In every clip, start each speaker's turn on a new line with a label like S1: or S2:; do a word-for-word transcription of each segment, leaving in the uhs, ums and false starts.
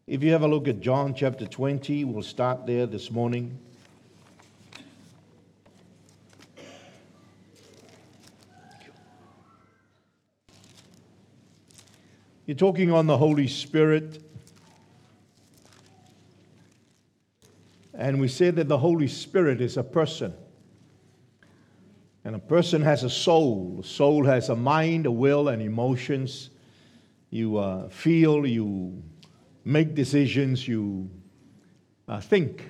S1: If you have a look at John chapter twenty, we'll start there this morning. You're talking on the Holy Spirit. And we said that the Holy Spirit is a person. And a person has a soul. A soul has a mind, a will, and emotions. You uh, feel, you make decisions, you uh, think.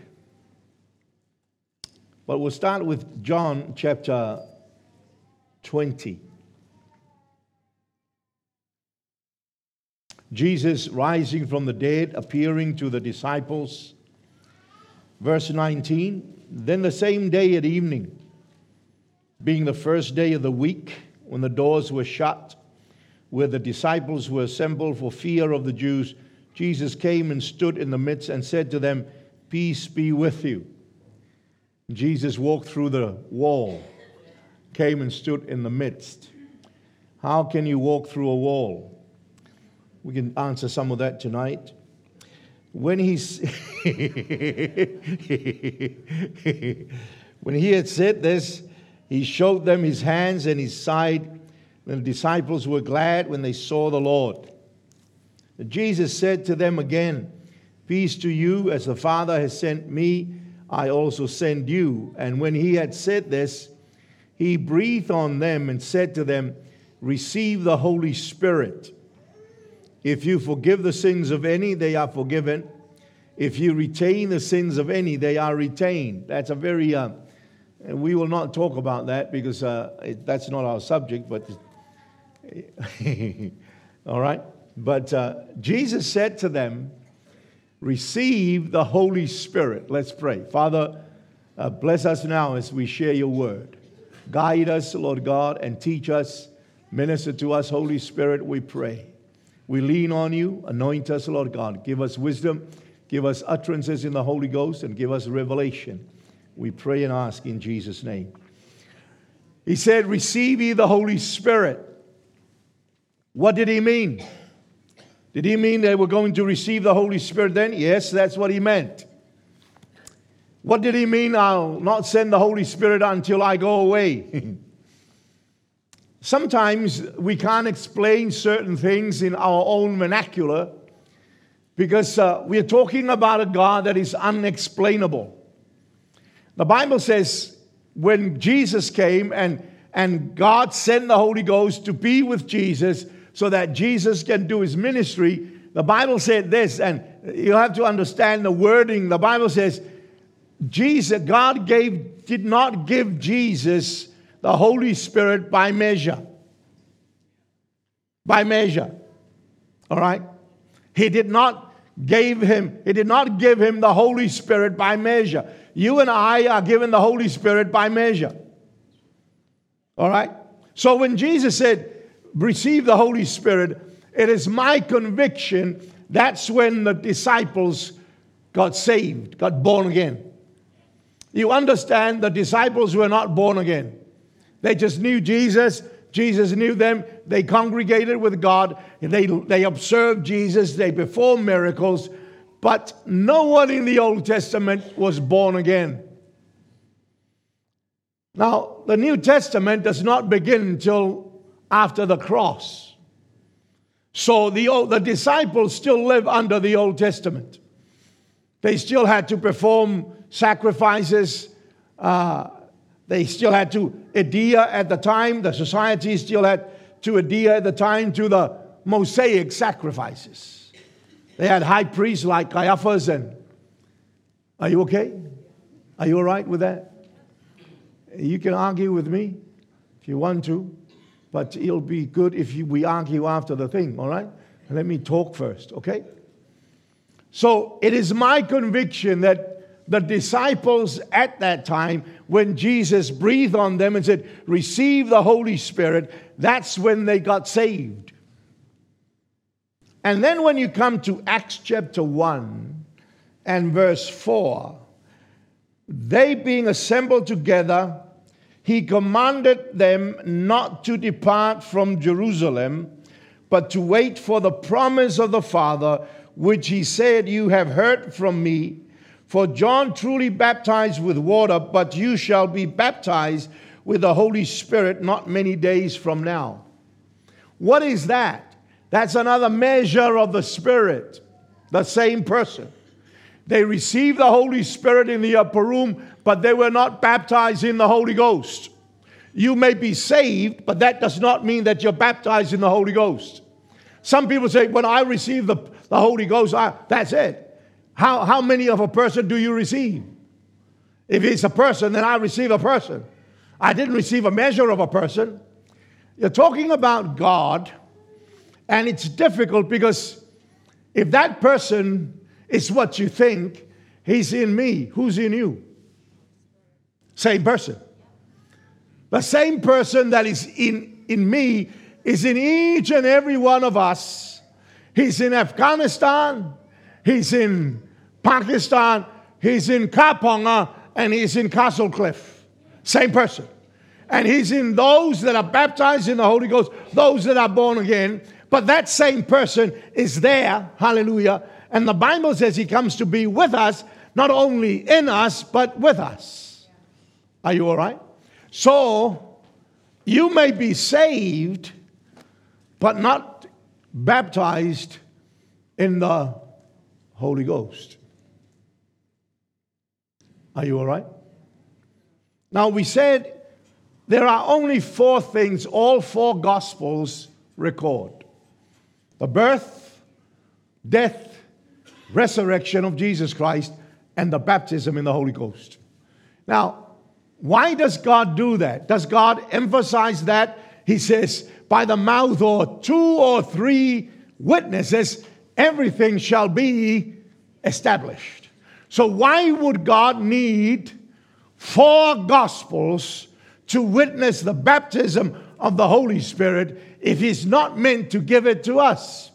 S1: But we'll start with John chapter twenty. Jesus rising from the dead, appearing to the disciples. Verse nineteen, then the same day at evening, being the first day of the week, when the doors were shut, where the disciples were assembled for fear of the Jews, Jesus came and stood in the midst and said to them, peace be with you. Jesus walked through the wall, came and stood in the midst. How can you walk through a wall? We can answer some of that tonight. When he's when he had said this, he showed them his hands and his side. The disciples were glad when they saw the Lord. Jesus said to them again, peace to you, as the Father has sent me, I also send you. And when he had said this, he breathed on them and said to them, receive the Holy Spirit. If you forgive the sins of any, they are forgiven. If you retain the sins of any, they are retained. That's a very, uh, we will not talk about that because uh, it, that's not our subject, but, all right. But uh, Jesus said to them, receive the Holy Spirit. Let's pray. Father, uh, bless us now as we share your word. Guide us, Lord God, and teach us. Minister to us, Holy Spirit, we pray. We lean on you. Anoint us, Lord God. Give us wisdom. Give us utterances in the Holy Ghost and give us revelation. We pray and ask in Jesus' name. He said, receive ye the Holy Spirit. What did he mean? Did he mean they were going to receive the Holy Spirit then? Yes, that's what he meant. What did he mean? I'll not send the Holy Spirit until I go away. Sometimes we can't explain certain things in our own vernacular because uh, we are talking about a God that is unexplainable. The Bible says when Jesus came and, and God sent the Holy Ghost to be with Jesus so that Jesus can do his ministry, the Bible said this, and you have to understand the wording. The Bible says Jesus, God gave, did not give Jesus the Holy Spirit by measure. By measure. All right? He did not give him, he did not give him the Holy Spirit by measure. You and I are given the Holy Spirit by measure. All right? So when Jesus said, receive the Holy Spirit, it is my conviction that's when the disciples got saved, got born again. You understand, the disciples were not born again. They just knew Jesus. Jesus knew them. They congregated with God. They, they observed Jesus. They performed miracles. But no one in the Old Testament was born again. Now, the New Testament does not begin until after the cross. So the, old, the disciples still live under the Old Testament. They still had to perform sacrifices. Uh, they still had to adhere at the time. The society still had to adhere at the time to the Mosaic sacrifices. They had high priests like Caiaphas. And are you okay? Are you all right with that? You can argue with me if you want to, but it'll be good if you, we argue after the thing, all right? Let me talk first, okay? So it is my conviction that the disciples at that time, when Jesus breathed on them and said, receive the Holy Spirit, that's when they got saved. And then when you come to Acts chapter one and verse four, they being assembled together, he commanded them not to depart from Jerusalem, but to wait for the promise of the Father, which he said, you have heard from me. For John truly baptized with water, but you shall be baptized with the Holy Spirit not many days from now. What is that? That's another measure of the Spirit. The same person. They received the Holy Spirit in the upper room, but they were not baptized in the Holy Ghost. You may be saved, but that does not mean that you're baptized in the Holy Ghost. Some people say, when I receive the, the Holy Ghost, I, that's it. How, how many of a person do you receive? If it's a person, then I receive a person. I didn't receive a measure of a person. You're talking about God, and it's difficult because if that person is what you think, he's in me. Who's in you? Same person. The same person that is in, in me is in each and every one of us. He's in Afghanistan. He's in Pakistan. He's in Kaponga. And he's in Castle Cliff. Same person. And he's in those that are baptized in the Holy Ghost, those that are born again. But that same person is there. Hallelujah. And the Bible says he comes to be with us, not only in us, but with us. Are you all right? So, you may be saved, but not baptized in the Holy Ghost. Are you all right? Now, we said there are only four things all four Gospels record. The birth, death, resurrection of Jesus Christ, and the baptism in the Holy Ghost. Now, why does God do that? Does God emphasize that? He says, by the mouth or two or three witnesses, everything shall be established. So why would God need four Gospels to witness the baptism of the Holy Spirit if he's not meant to give it to us?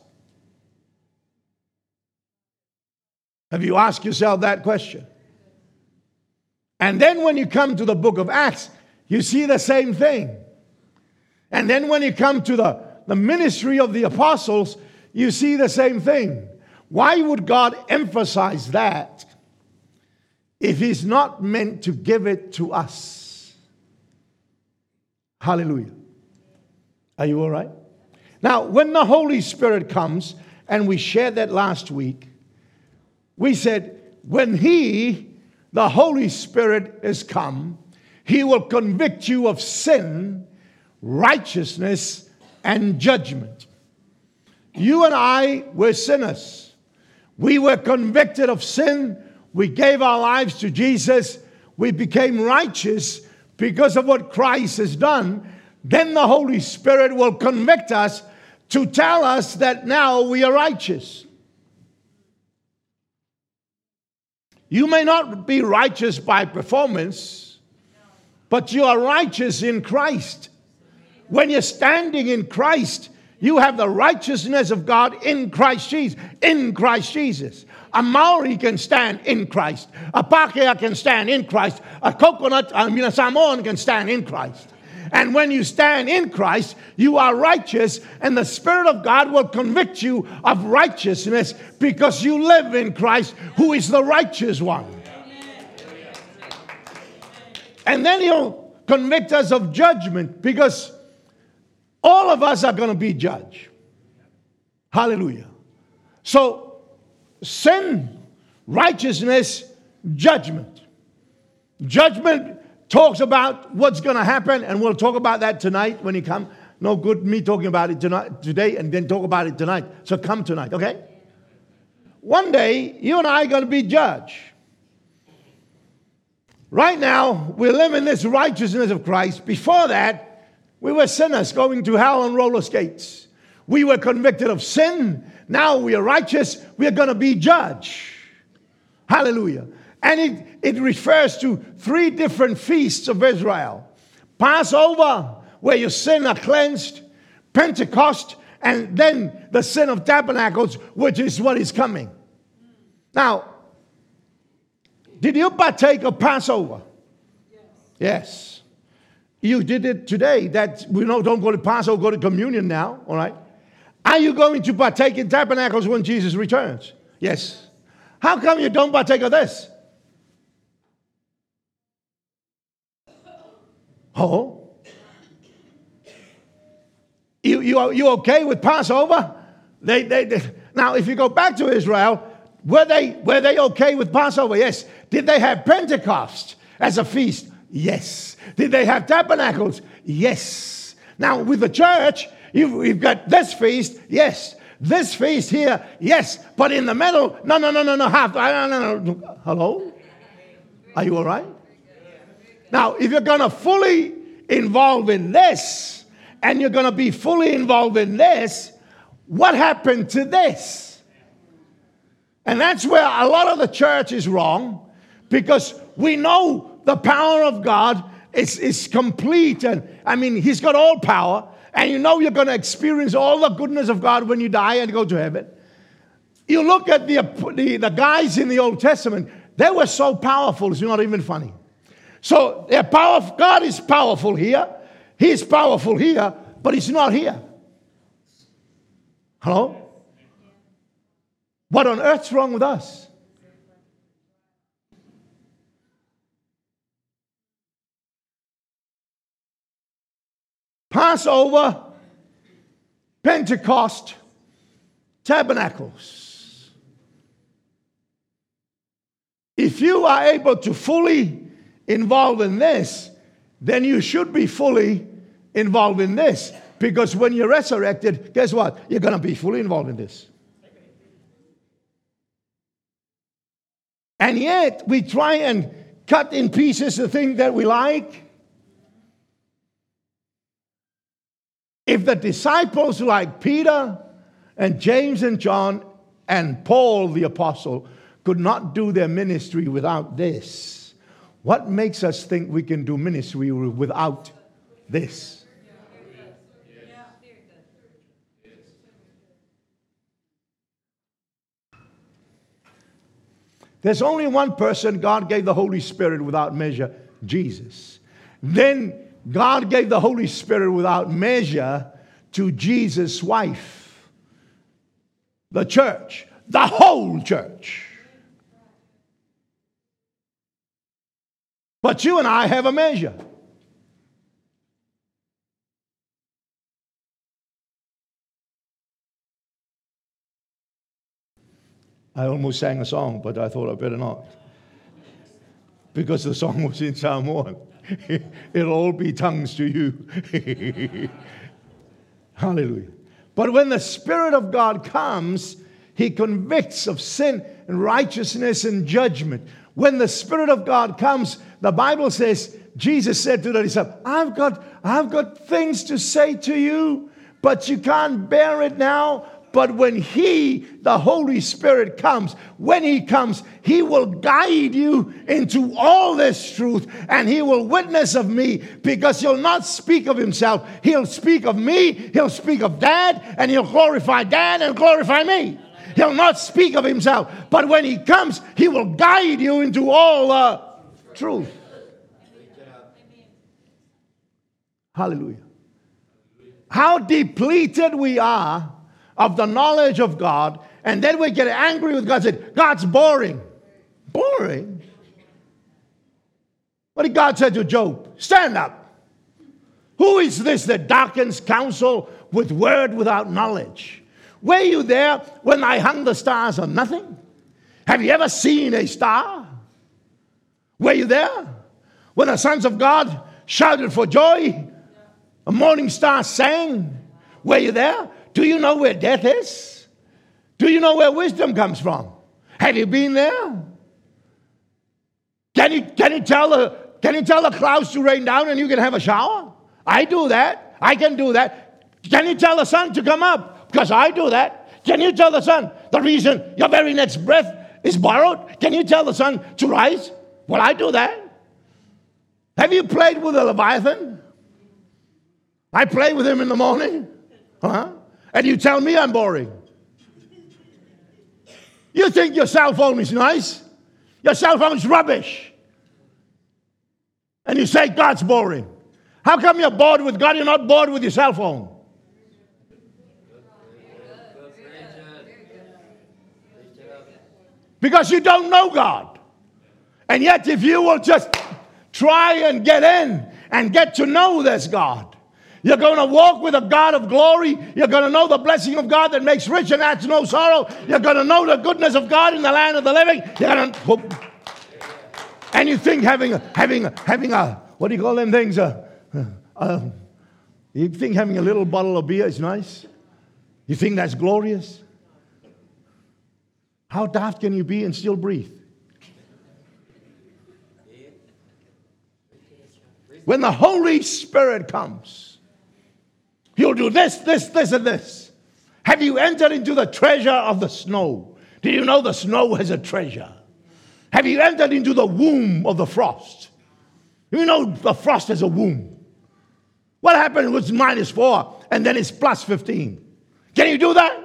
S1: Have you asked yourself that question? And then when you come to the book of Acts, you see the same thing. And then when you come to the, the ministry of the apostles, you see the same thing. Why would God emphasize that if he's not meant to give it to us? Hallelujah. Are you all right? Now, when the Holy Spirit comes, and we shared that last week, we said, when he, the Holy Spirit, is come, he will convict you of sin, righteousness, and judgment. You and I were sinners. We were convicted of sin. We gave our lives to Jesus. We became righteous because of what Christ has done. Then the Holy Spirit will convict us to tell us that now we are righteous. You may not be righteous by performance, but you are righteous in Christ. When you're standing in Christ, you have the righteousness of God in Christ Jesus. In Christ Jesus. A Maori can stand in Christ. A Pākehā can stand in Christ. A coconut, I mean a Samoan can stand in Christ. And when you stand in Christ, you are righteous, and the Spirit of God will convict you of righteousness because you live in Christ, who is the righteous one. And then he'll convict us of judgment because all of us are going to be judged. Hallelujah. So, sin, righteousness, judgment. Judgment talks about what's going to happen, and we'll talk about that tonight when you come. No good me talking about it tonight, today and then talk about it tonight. So come tonight, okay? One day, you and I are going to be judged. Right now, we live in this righteousness of Christ. Before that, we were sinners going to hell on roller skates. We were convicted of sin. Now we are righteous. We are going to be judged. Hallelujah. And it, it refers to three different feasts of Israel. Passover, where your sin are cleansed. Pentecost, and then the sin of tabernacles, which is what is coming. Now, did you partake of Passover? Yes. Yes. You did it today. That we know, don't go to Passover, go to communion now, all right? Are you going to partake in tabernacles when Jesus returns? Yes. How come you don't partake of this? Oh? You, you, are you okay with Passover? They, they, they, now, if you go back to Israel, were they, were they okay with Passover? Yes. Did they have Pentecost as a feast? Yes. Did they have tabernacles? Yes. Now, with the church, you've, you've got this feast, yes. This feast here, yes. But in the middle, no, no, no, no, no, half. No, no, no. Hello? Are you all right? Now, if you're going to fully involve in this, and you're going to be fully involved in this, what happened to this? And that's where a lot of the church is wrong, because we know the power of God is, is complete. And I mean, He's got all power. And you know you're going to experience all the goodness of God when you die and go to heaven. You look at the, the, the guys in the Old Testament, they were so powerful, it's not even funny. So their power, God is powerful here. He's powerful here, but He's not here. Hello? What on earth's wrong with us? Passover, Pentecost, tabernacles. If you are able to fully involve in this, then you should be fully involved in this. Because when you're resurrected, guess what? You're going to be fully involved in this. And yet, we try and cut in pieces the thing that we like. If the disciples like Peter and James and John and Paul the apostle could not do their ministry without this, what makes us think we can do ministry without this? There's only one person God gave the Holy Spirit without measure, Jesus. Then God gave the Holy Spirit without measure to Jesus' wife, the church, the whole church. But you and I have a measure. I almost sang a song, but I thought I better not. Because the song was in Psalm one. It'll all be tongues to you. Hallelujah. But when the Spirit of God comes, He convicts of sin and righteousness and judgment. When the Spirit of God comes, the Bible says, Jesus said to the disciples, I've got, I've got things to say to you, but you can't bear it now. But when He, the Holy Spirit, comes, when He comes, He will guide you into all this truth, and He will witness of me, because He'll not speak of Himself. He'll speak of me, He'll speak of Dad, and He'll glorify Dad and glorify me. He'll not speak of Himself. But when He comes, He will guide you into all the truth. Hallelujah. How depleted we are of the knowledge of God, and then we get angry with God and say, God's boring. Boring? What did God say to Job? Stand up. Who is this that darkens counsel with word without knowledge? Were you there when I hung the stars on nothing? Have you ever seen a star? Were you there when the sons of God shouted for joy? A morning star sang. Were you there? Do you know where death is? Do you know where wisdom comes from? Have you been there? Can you, can you tell the, can you tell the clouds to rain down and you can have a shower? I do that. I can do that. Can you tell the sun to come up? Because I do that. Can you tell the sun the reason your very next breath is borrowed? Can you tell the sun to rise? Well, I do that. Have you played with a Leviathan? I play with him in the morning. Huh? And you tell me I'm boring. You think your cell phone is nice? Your cell phone is rubbish. And you say God's boring. How come you're bored with God? You're not bored with your cell phone. Because you don't know God. And yet if you will just try and get in and get to know this God, you're going to walk with a God of glory. You're going to know the blessing of God that makes rich and adds no sorrow. You're going to know the goodness of God in the land of the living. You're going to, and you think having a, having a, having a, what do you call them things? Uh, uh, you think having a little bottle of beer is nice? You think that's glorious? How daft can you be and still breathe? When the Holy Spirit comes, He'll do this, this, this, and this. Have you entered into the treasure of the snow? Do you know the snow has a treasure? Have you entered into the womb of the frost? You know the frost has a womb. What happened was minus four, and then it's plus fifteen. Can you do that?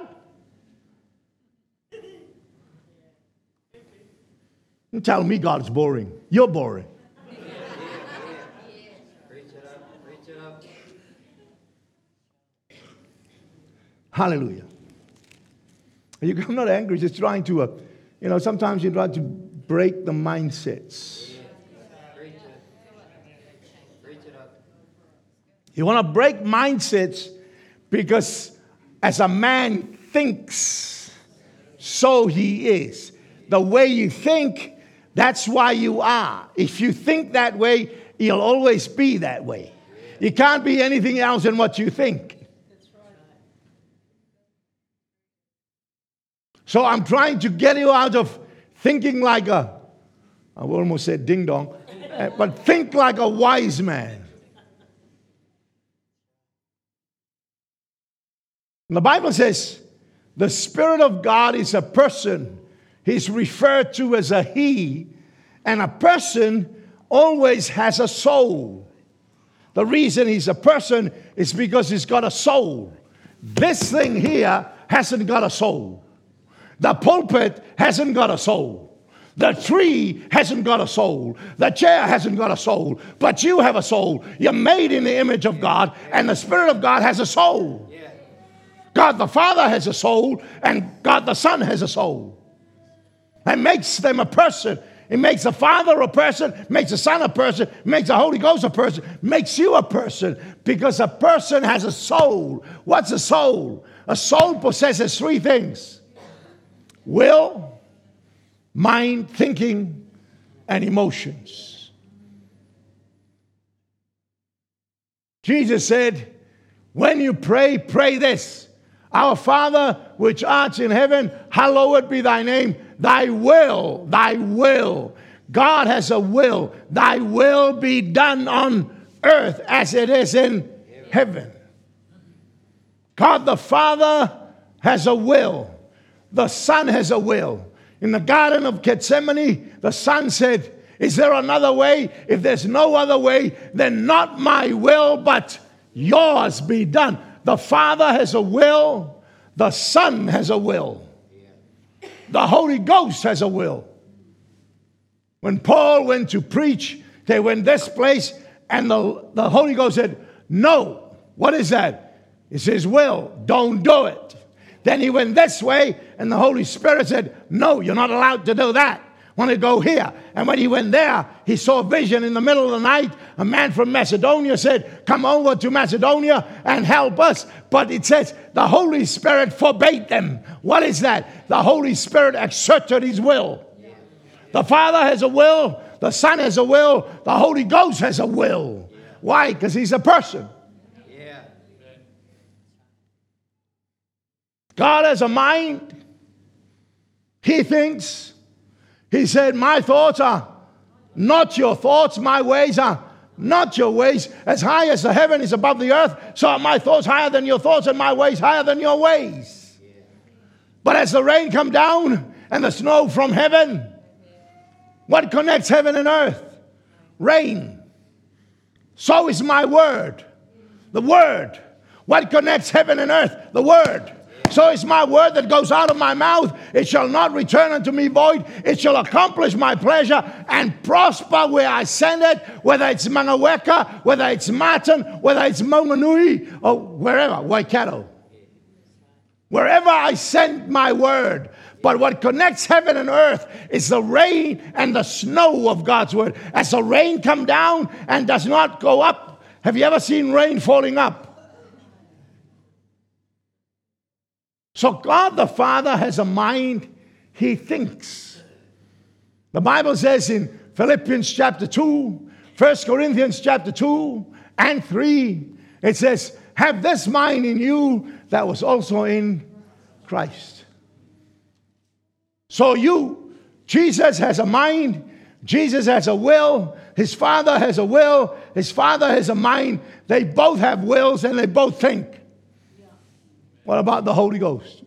S1: You tell me God's boring. You're boring. Hallelujah. You, I'm not angry, just trying to, uh, you know, sometimes you try to break the mindsets. You want to break mindsets because as a man thinks, so he is. The way you think, that's why you are. If you think that way, you'll always be that way. You can't be anything else than what you think. So I'm trying to get you out of thinking like a, I almost said ding dong, but think like a wise man. The Bible says the Spirit of God is a person. He's referred to as a he, and a person always has a soul. The reason he's a person is because he's got a soul. This thing here hasn't got a soul. The pulpit hasn't got a soul. The tree hasn't got a soul. The chair hasn't got a soul. But you have a soul. You're made in the image of God, and the Spirit of God has a soul. God the Father has a soul, and God the Son has a soul. That makes them a person. It makes the Father a person, makes the Son a person, makes the Holy Ghost a person, makes you a person, because a person has a soul. What's a soul? A soul possesses three things: will, mind, thinking, and emotions. Jesus said, when you pray, pray this: Our Father, which art in heaven, hallowed be thy name. Thy will, thy will. God has a will. Thy will be done on earth as it is in heaven. God the Father has a will. The Son has a will. In the Garden of Gethsemane, the Son said, is there another way? If there's no other way, then not my will, but yours be done. The Father has a will. The Son has a will. The Holy Ghost has a will. When Paul went to preach, they went this place, and the, the Holy Ghost said, no. What is that? It's his will. Don't do it. Then he went this way, and the Holy Spirit said, no, you're not allowed to do that. Want to go here. And when he went there, he saw a vision in the middle of the night. A man from Macedonia said, come over to Macedonia and help us. But it says the Holy Spirit forbade them. What is that? The Holy Spirit exerted his will. The Father has a will. The Son has a will. The Holy Ghost has a will. Why? Because he's a person. God has a mind. He thinks. He said, my thoughts are not your thoughts. My ways are not your ways. As high as the heaven is above the earth, so are my thoughts higher than your thoughts, and my ways higher than your ways. Yeah. But as the rain come down and the snow from heaven, what connects heaven and earth? Rain. So is my word. The word. What connects heaven and earth? The word. So is my word that goes out of my mouth. It shall not return unto me void. It shall accomplish my pleasure and prosper where I send it, whether it's Mangaweka, whether it's Martin, whether it's Maunganui, or wherever, Waikato. Wherever I send my word. But what connects heaven and earth is the rain and the snow of God's word. As the rain come down and does not go up. Have you ever seen rain falling up? So God the Father has a mind. He thinks. The Bible says in Philippians chapter two, First Corinthians chapter two and three, it says, have this mind in you that was also in Christ. So you, Jesus has a mind, Jesus has a will, his Father has a will, his Father has a mind. They both have wills and they both think. What about the Holy Ghost?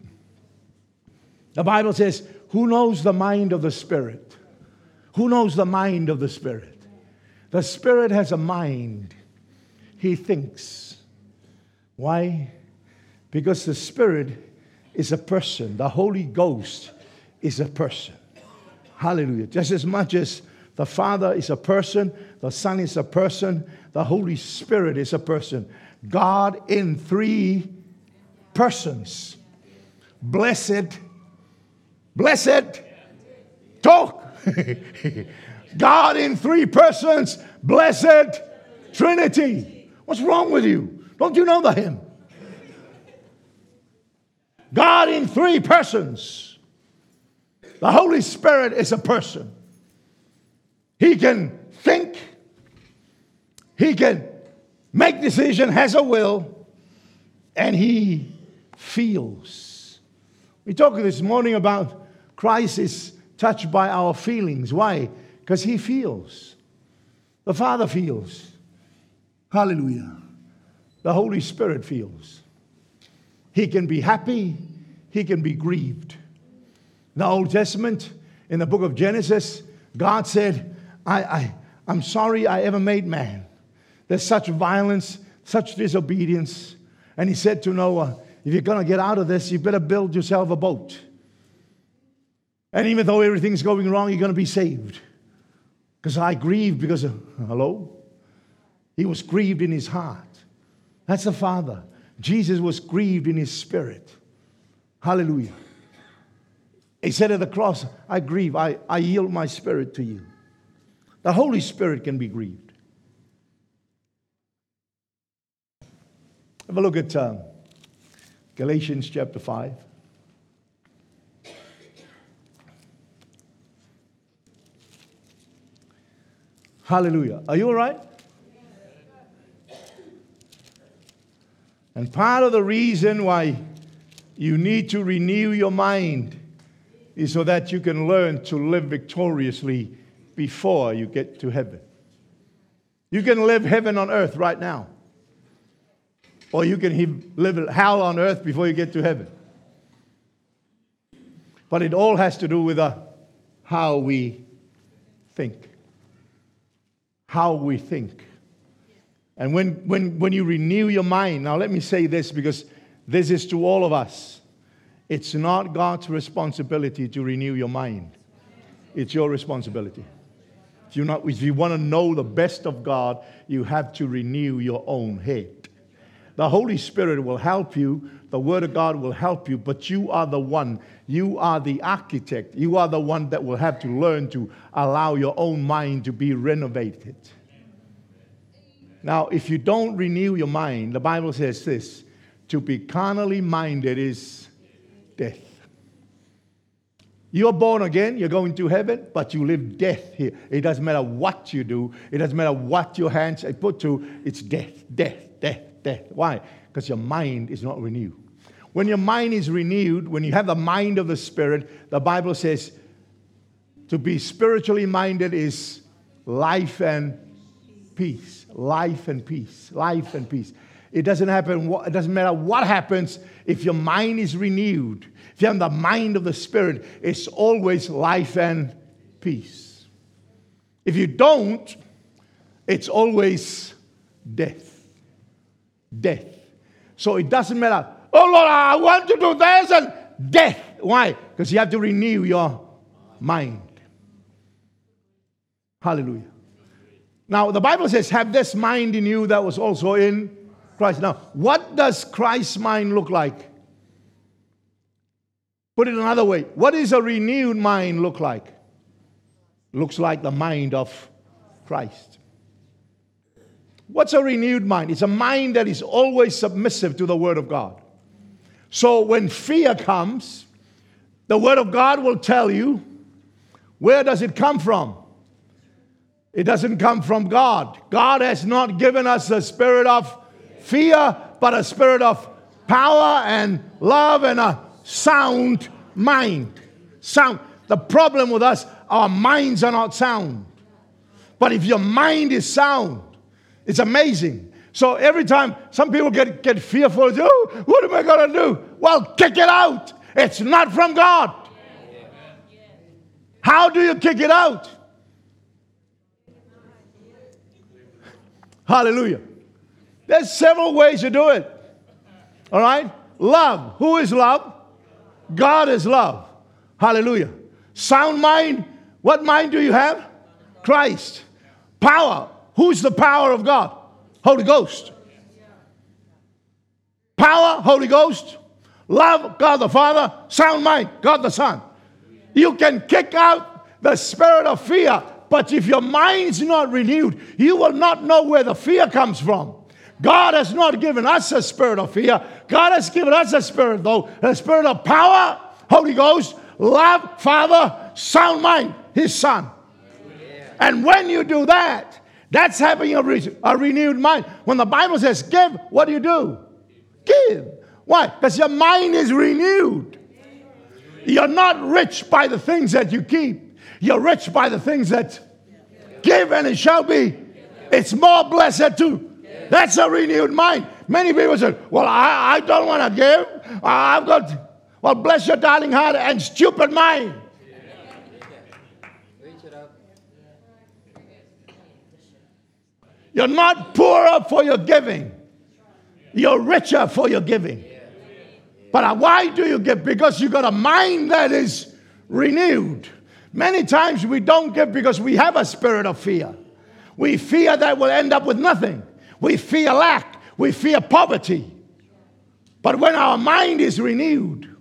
S1: The Bible says, who knows the mind of the Spirit? Who knows the mind of the Spirit? The Spirit has a mind. He thinks. Why? Because the Spirit is a person. The Holy Ghost is a person. Hallelujah. Just as much as the Father is a person, the Son is a person, the Holy Spirit is a person. God in three persons. Blessed, blessed, talk. God in three persons, blessed Trinity. What's wrong with you? Don't you know the hymn? God in three persons. The Holy Spirit is a person. He can think. He can make decision, has a will, and he feels. We talked this morning about Christ is touched by our feelings. Why? Because he feels. The Father feels. Hallelujah. The Holy Spirit feels. He can be happy. He can be grieved. In the Old Testament, in the book of Genesis, God said, I, I, I'm sorry I ever made man. There's such violence, such disobedience. And he said to Noah, if you're going to get out of this, you better build yourself a boat. And even though everything's going wrong, you're going to be saved. Because I grieved because of, hello? He was grieved in his heart. That's the Father. Jesus was grieved in his spirit. Hallelujah. He said at the cross, I grieve, I, I yield my spirit to you. The Holy Spirit can be grieved. Have a look at um, Galatians chapter five. Hallelujah. Are you all right? And part of the reason why you need to renew your mind is so that you can learn to live victoriously before you get to heaven. You can live heaven on earth right now. Or you can live hell on earth before you get to heaven. But it all has to do with uh, how we think. How we think. And when, when, when you renew your mind, now let me say this because this is to all of us. It's not God's responsibility to renew your mind. It's your responsibility. If, you're not, if you want to know the best of God, you have to renew your own head. The Holy Spirit will help you. The Word of God will help you. But you are the one. You are the architect. You are the one that will have to learn to allow your own mind to be renovated. Now, if you don't renew your mind, the Bible says this, to be carnally minded is death. You're born again, you're going to heaven, but you live death here. It doesn't matter what you do. It doesn't matter what your hands are put to. It's death, death, death, death. Why? Because your mind is not renewed. When your mind is renewed, when you have the mind of the Spirit, the Bible says to be spiritually minded is life and peace. Life and peace. Life and peace. It doesn't happen. It doesn't matter what happens if your mind is renewed. If you have the mind of the Spirit, it's always life and peace. If you don't, it's always death. Death. So it doesn't matter. Oh Lord, I want to do this and death. Why? Because you have to renew your mind. Hallelujah. Now, the Bible says, have this mind in you that was also in Christ. Now, what does Christ's mind look like? Put it another way. What does a renewed mind look like? Looks like the mind of Christ. What's a renewed mind? It's a mind that is always submissive to the Word of God. So when fear comes, the Word of God will tell you, where does it come from? It doesn't come from God. God has not given us a spirit of fear, but a spirit of power and love and a sound mind. Sound. The problem with us, our minds are not sound. But if your mind is sound, it's amazing. So every time some people get, get fearful, oh, what am I going to do? Well, kick it out. It's not from God. How do you kick it out? Hallelujah. There's several ways to do it. All right? Love. Who is love? God is love. Hallelujah. Sound mind. What mind do you have? Christ. Power. Who's the power of God? Holy Ghost. Power, Holy Ghost. Love, God the Father. Sound mind, God the Son. You can kick out the spirit of fear, but if your mind's not renewed, you will not know where the fear comes from. God has not given us a spirit of fear. God has given us a spirit, though, a spirit of power, Holy Ghost, love, Father, sound mind, His Son. And when you do that, that's having a, re- a renewed mind. When the Bible says give, what do you do? Give. Why? Because your mind is renewed. You're not rich by the things that you keep. You're rich by the things that give, and it shall be. It's more blessed too. That's a renewed mind. Many people say, well, I, I don't want to give. I've got, well, bless your darling heart and stupid mind. You're not poorer for your giving. You're richer for your giving. But why do you give? Because you got a mind that is renewed. Many times we don't give because we have a spirit of fear. We fear that we'll end up with nothing. We fear lack. We fear poverty. But when our mind is renewed,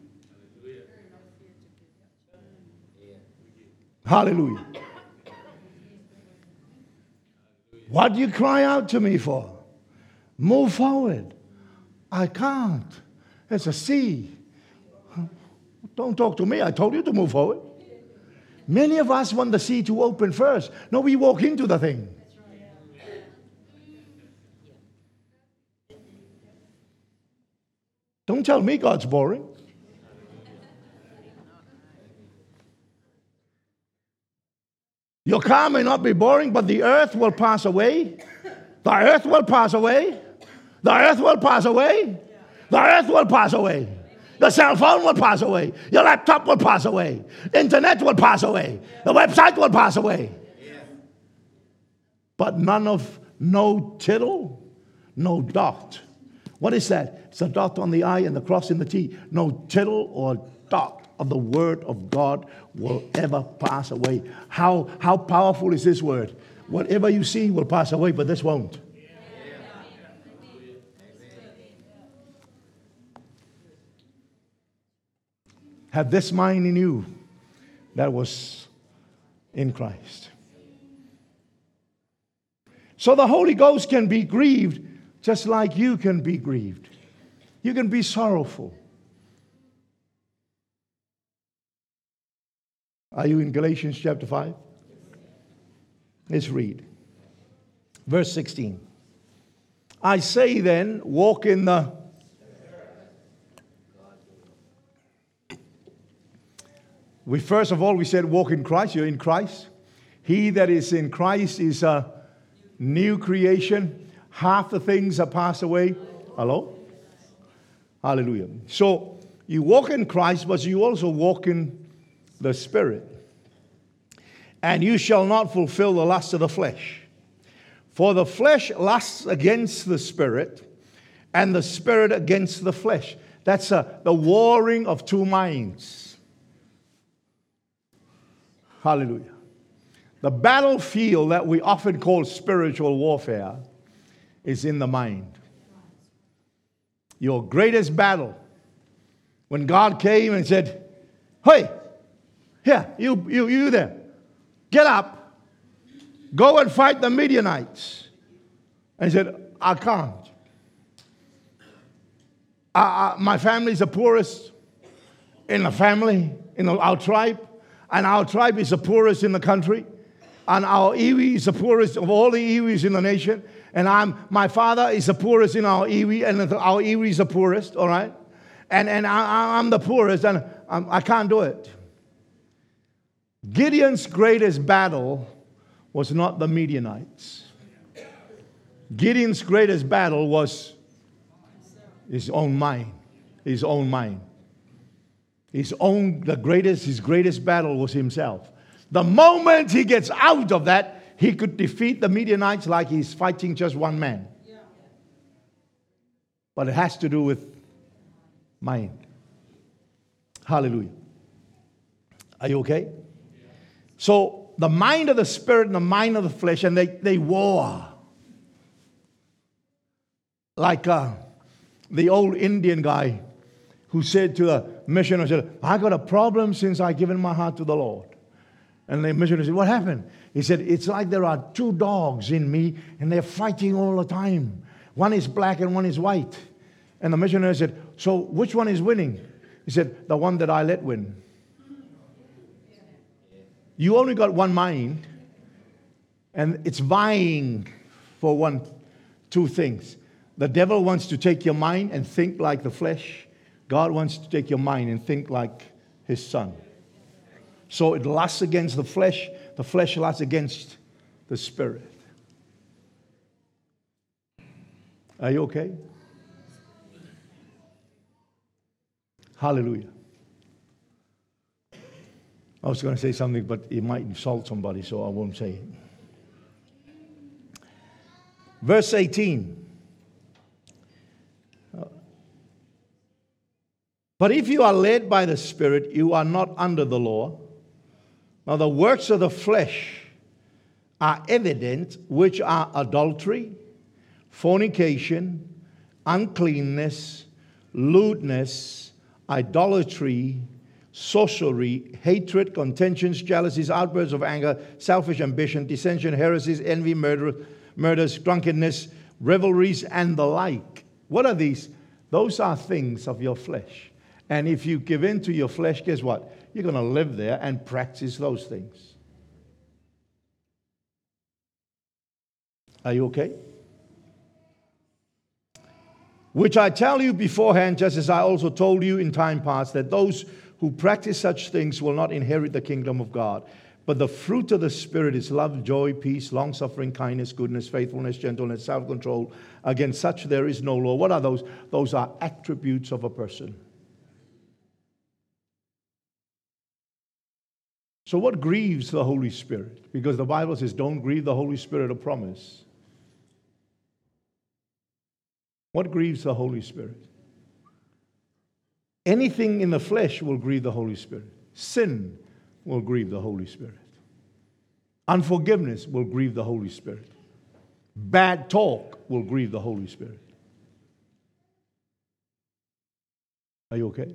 S1: hallelujah. What do you cry out to me for? Move forward. I can't. It's a sea. Don't talk to me. I told you to move forward. Many of us want the sea to open first. No, we walk into the thing. Don't tell me God's boring. Your car may not be boring, but the earth will pass away. The earth will pass away. The earth will pass away. The earth will pass away. The cell phone will pass away. Your laptop will pass away. Internet will pass away. The website will pass away. But none of, no tittle, no dot. What is that? It's a dot on the I and the cross in the T. No tittle or dot of the word of God will ever pass away. How, how powerful is this word? Whatever you see will pass away, but this won't. Have this mind in you that was in Christ. So the Holy Ghost can be grieved just like you can be grieved. You can be sorrowful. Are you in Galatians chapter five? Let's read. Verse sixteen. I say then, walk in the... We first of all, we said walk in Christ. You're in Christ. He that is in Christ is a new creation. Half the things are passed away. Hello? Hallelujah. So you walk in Christ, but you also walk in the Spirit. And you shall not fulfill the lust of the flesh. For the flesh lusts against the Spirit, and the Spirit against the flesh. That's a, the warring of two minds. Hallelujah. The battlefield that we often call spiritual warfare is in the mind. Your greatest battle, when God came and said, Hey, here, you, you, you there. Get up. Go and fight the Midianites. And he said, I can't. I, I, my family is the poorest in the family, in our tribe. And our tribe is the poorest in the country. And our iwi is the poorest of all the iwis in the nation. And I'm, my father is the poorest in our iwi, and our iwi is the poorest, all right? And, and I, I'm the poorest, and I'm, I can't do it. Gideon's greatest battle was not the Midianites. Gideon's greatest battle was his own mind. His own mind. His own, the greatest, his greatest battle was himself. The moment he gets out of that, he could defeat the Midianites like he's fighting just one man. Yeah. But it has to do with mind. Hallelujah. Are you okay? So the mind of the spirit and the mind of the flesh, and they, they war. Like uh, the old Indian guy who said to the missionary, said, I got a problem since I given my heart to the Lord. And the missionary said, what happened? He said, it's like there are two dogs in me and they're fighting all the time. One is black and one is white. And the missionary said, so which one is winning? He said, the one that I let win. You only got one mind, and it's vying for one, two things. The devil wants to take your mind and think like the flesh. God wants to take your mind and think like his son. So it lusts against the flesh. The flesh lusts against the spirit. Are you okay? Hallelujah. I was going to say something, but it might insult somebody, so I won't say it. Verse eighteen. But if you are led by the Spirit, you are not under the law. Now the works of the flesh are evident, which are adultery, fornication, uncleanness, lewdness, idolatry, sorcery, hatred, contentions, jealousies, outbursts of anger, selfish ambition, dissension, heresies, envy, murder, murders, drunkenness, revelries, and the like. What are these? Those are things of your flesh. And if you give in to your flesh, guess what? You're going to live there and practice those things. Are you okay? Which I tell you beforehand, just as I also told you in time past, that those who practice such things will not inherit the kingdom of God. But the fruit of the Spirit is love, joy, peace, long-suffering, kindness, goodness, faithfulness, gentleness, self-control. Against such there is no law. What are those? Those are attributes of a person. So what grieves the Holy Spirit? Because the Bible says, don't grieve the Holy Spirit of promise. What grieves the Holy Spirit? Anything in the flesh will grieve the Holy Spirit. Sin will grieve the Holy Spirit. Unforgiveness will grieve the Holy Spirit. Bad talk will grieve the Holy Spirit. Are you okay?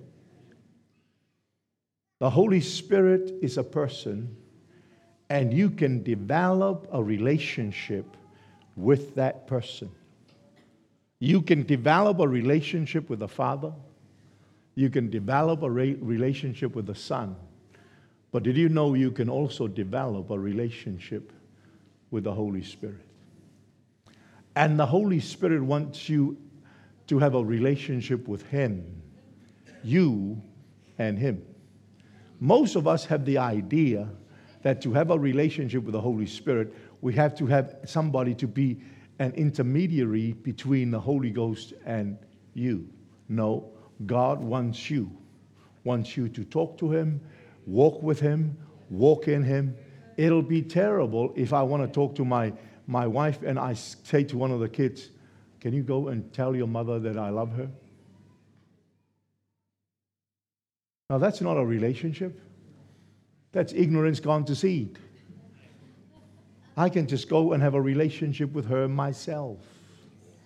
S1: The Holy Spirit is a person, and you can develop a relationship with that person. You can develop a relationship with the Father. You can develop a re- relationship with the Son. But did you know you can also develop a relationship with the Holy Spirit? And the Holy Spirit wants you to have a relationship with Him, you and Him. Most of us have the idea that to have a relationship with the Holy Spirit, we have to have somebody to be an intermediary between the Holy Ghost and you. No, God wants you. Wants you to talk to Him, walk with Him, walk in Him. It'll be terrible if I want to talk to my, my wife and I say to one of the kids, can you go and tell your mother that I love her? Now, that's not a relationship. That's ignorance gone to seed. I can just go and have a relationship with her myself.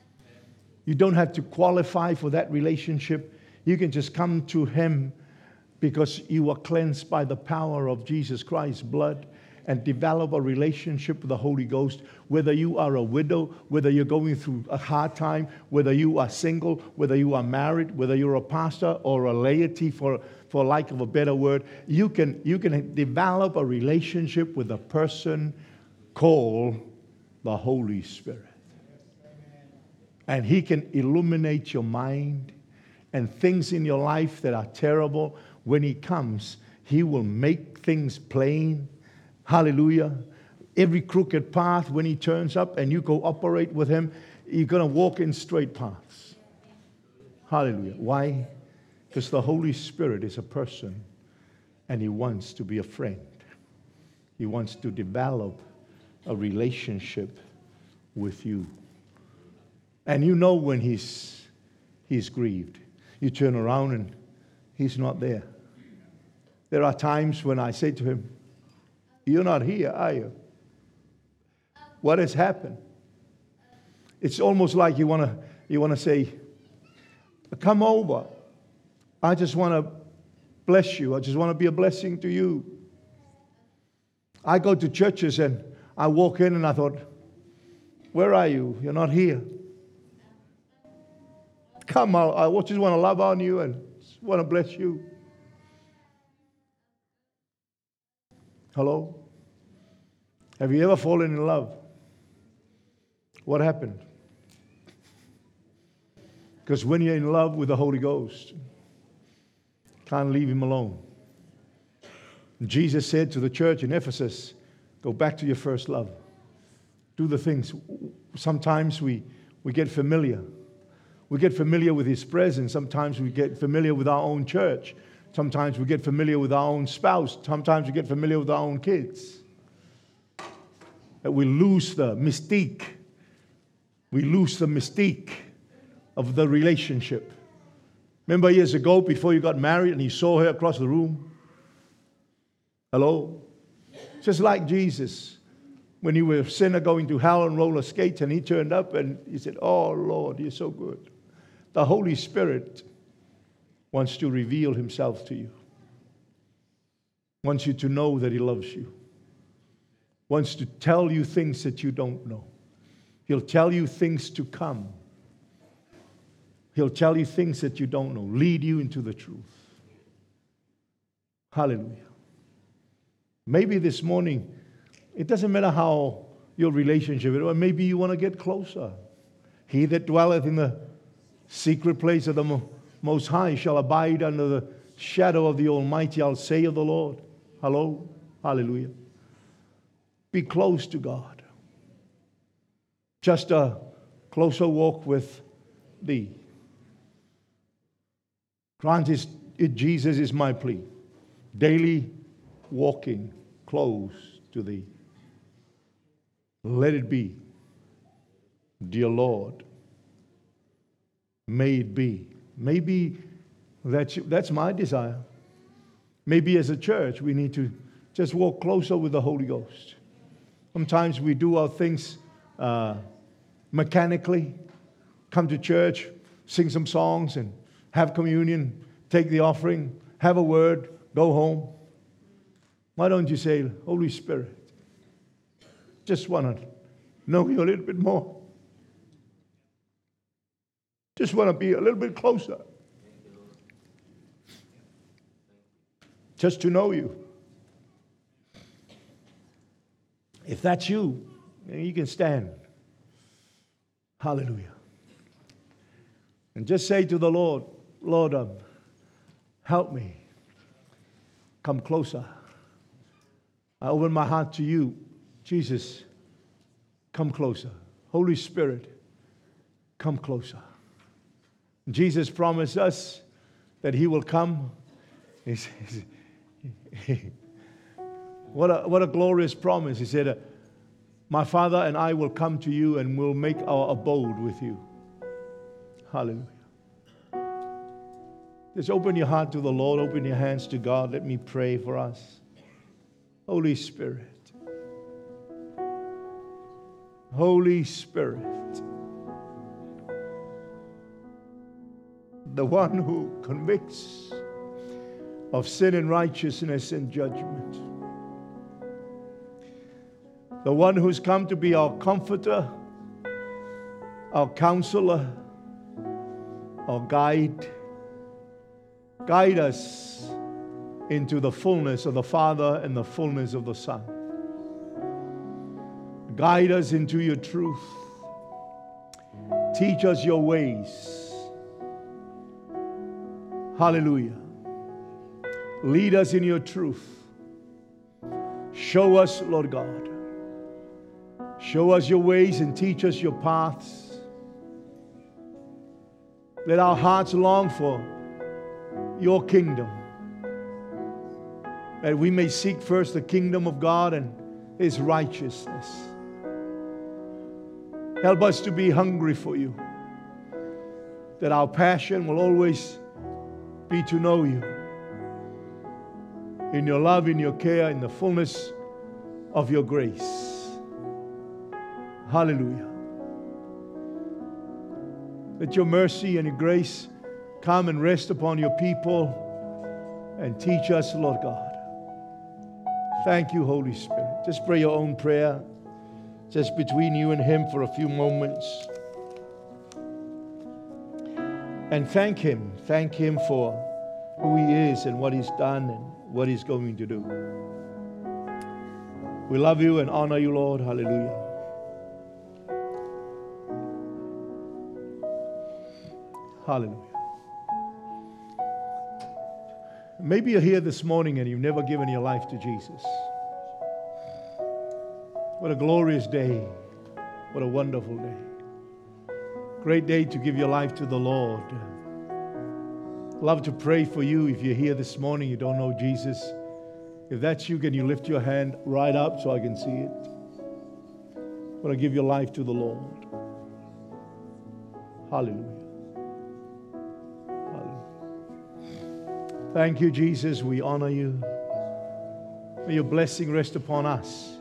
S1: You don't have to qualify for that relationship. You can just come to Him because you are cleansed by the power of Jesus Christ's blood, and develop a relationship with the Holy Ghost. Whether you are a widow, whether you're going through a hard time, whether you are single, whether you are married, whether you're a pastor or a laity, for, for lack of a better word, you can, you can develop a relationship with a person called the Holy Spirit. And He can illuminate your mind, and things in your life that are terrible, when He comes, He will make things plain. Hallelujah. Every crooked path, when He turns up and you go operate with Him, you're going to walk in straight paths. Hallelujah. Why? Because the Holy Spirit is a person, and He wants to be a friend. He wants to develop a relationship with you. And you know when He's, he's grieved. You turn around and He's not there. There are times when I say to Him, "You're not here, are you? What has happened?" It's almost like you want to you want to say, "Come over. I just want to bless you. I just want to be a blessing to you." I go to churches and I walk in and I thought, "Where are you? You're not here. Come, I, I just want to love on you and just want to bless you." Hello? Have you ever fallen in love? What happened? Because when you're in love with the Holy Ghost, can't leave Him alone. Jesus said to the church in Ephesus, "Go back to your first love. Do the things." Sometimes we, we get familiar. We get familiar with His presence. Sometimes we get familiar with our own church. Sometimes we get familiar with our own spouse. Sometimes we get familiar with our own kids. That we lose the mystique. We lose the mystique of the relationship. Remember years ago, before you got married and you saw her across the room? Hello? Just like Jesus, when you were a sinner going to hell on roller skates, and He turned up and He said, "Oh Lord, You're so good." The Holy Spirit wants to reveal Himself to you. Wants you to know that He loves you. Wants to tell you things that you don't know. He'll tell you things to come. He'll tell you things that you don't know. Lead you into the truth. Hallelujah. Maybe this morning, it doesn't matter how your relationship is, or maybe you want to get closer. He that dwelleth in the secret place of the Most High shall abide under the shadow of the Almighty. I'll say of the Lord. Hello? Hallelujah. Be close to God. Just a closer walk with Thee. Grant it, Jesus is my plea. Daily walking close to Thee. Let it be. Dear Lord, may it be. Maybe that's, that's my desire. Maybe as a church we need to just walk closer with the Holy Ghost. Sometimes we do our things uh, mechanically. Come to church, sing some songs, and have communion, take the offering, have a word, go home. Why don't you say, "Holy Spirit, just want to know You a little bit more. Just want to be a little bit closer. Just to know You." If that's you, then you can stand. Hallelujah. And just say to the Lord, "Lord, um, help me. Come closer. I open my heart to You. Jesus, come closer. Holy Spirit, come closer." Jesus promised us that He will come. What a, what a glorious promise. He said, "My Father and I will come to You and will make our abode with You." Hallelujah. Just open your heart to the Lord. Open your hands to God. Let me pray for us. Holy Spirit. Holy Spirit. The one who convicts. of sin and righteousness and judgment. The one who's come to be our comforter, our counselor, our guide. Guide us into the fullness of the Father and the fullness of the Son. Guide us into your truth. Teach us your ways. Hallelujah. Lead us in your truth. Show us, Lord God. Show us your ways and teach us your paths. Let our hearts long for your kingdom, that we may seek first the kingdom of God and His righteousness. Help us to be hungry for you, that our passion will always be to know you in your love, in your care, in the fullness of your grace. Hallelujah. Let your mercy and your grace come and rest upon your people and teach us, Lord God. Thank you, Holy Spirit. Just pray your own prayer, just between you and Him for a few moments. And thank Him. Thank Him for who He is and what He's done and what He's going to do. We love you and honor you, Lord. Hallelujah. Hallelujah. Maybe you're here this morning and you've never given your life to Jesus. What a glorious day. What a wonderful day. Great day to give your life to the Lord. Love to pray for you if you're here this morning, you don't know Jesus. If that's you, can you lift your hand right up so I can see it? Want to give your life to the Lord. Hallelujah. Thank you, Jesus. We honor you. May your blessing rest upon us.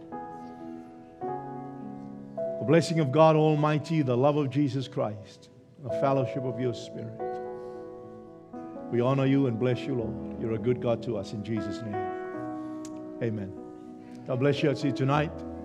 S1: The blessing of God Almighty, the love of Jesus Christ, the fellowship of your Spirit. We honor you and bless you, Lord. You're a good God to us in Jesus' name. Amen. God bless you. I'll see you tonight.